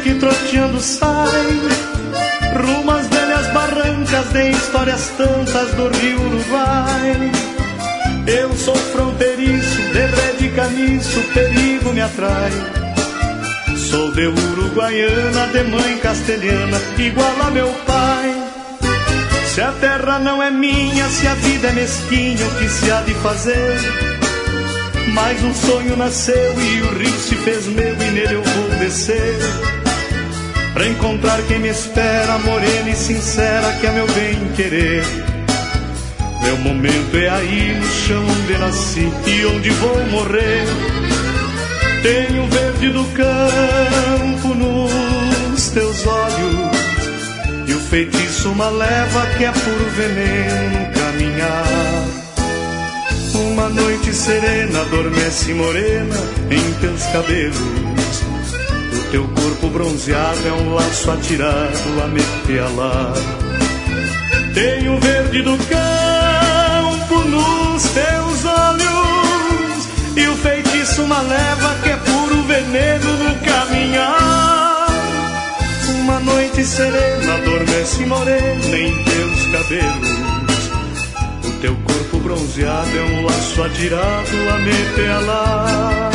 que troteando sai rumo às velhas barrancas de histórias tantas do rio Uruguai. Eu sou fronteiriço, de ré de caniço, perigo me atrai. Sou de uruguaiana, de mãe castelhana, igual a meu pai. Se a terra não é minha, se a vida é mesquinha, o que se há de fazer? Mais um sonho nasceu e o rio se fez meu e nele eu vou descer, pra encontrar quem me espera, morena e sincera, que é meu bem querer. Meu momento é aí no chão onde nasci e onde vou morrer. Tenho o verde do campo nos teus olhos e o feitiço uma leva que é puro veneno no caminhar. Uma noite serena adormece morena em teus cabelos. O teu corpo bronzeado é um laço atirado a me pealar. Tenho o verde do campo nos teus olhos e o feitiço uma leva que é puro veneno no caminhar. Uma noite serena adormece morena em teus cabelos. O teu corpo bronzeado é um laço atirado a me pealar.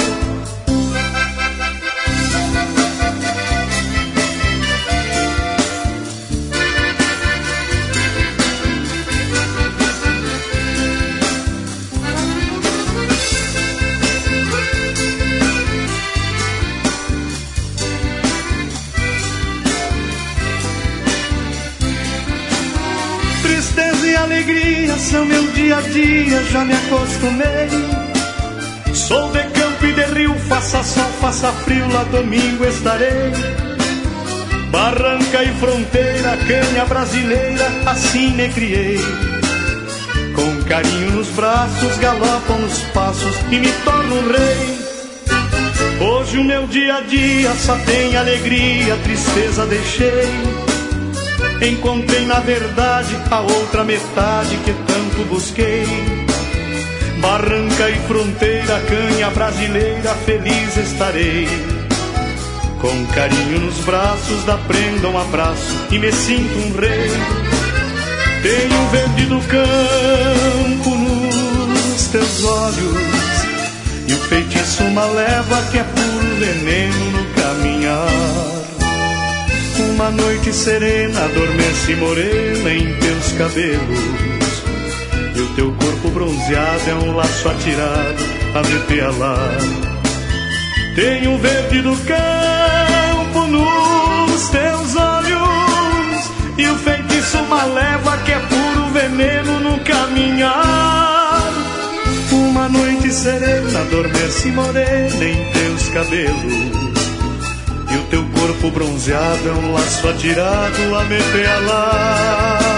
Alegria são meu dia a dia, já me acostumei. Sou de campo e de rio, faça sol, faça frio, lá domingo estarei. Barranca e fronteira, canha brasileira, assim me criei. Com carinho nos braços, galopam nos passos e me torno um rei. Hoje o meu dia a dia só tem alegria, tristeza deixei. Encontrei na verdade a outra metade que tanto busquei. Barranca e fronteira, canha brasileira, feliz estarei. Com carinho nos braços, da prenda um abraço e me sinto um rei. Tenho o verde do campo nos teus olhos e o feitiço uma leva que é puro veneno no caminhar. Uma noite serena adormece morena em teus cabelos e o teu corpo bronzeado é um laço atirado a me pealar. Tenho o verde do campo nos teus olhos e o feitiço uma leva que é puro veneno no caminhar. Uma noite serena adormece morena em teus cabelos e o teu corpo bronzeado é um laço atirado a me pealar.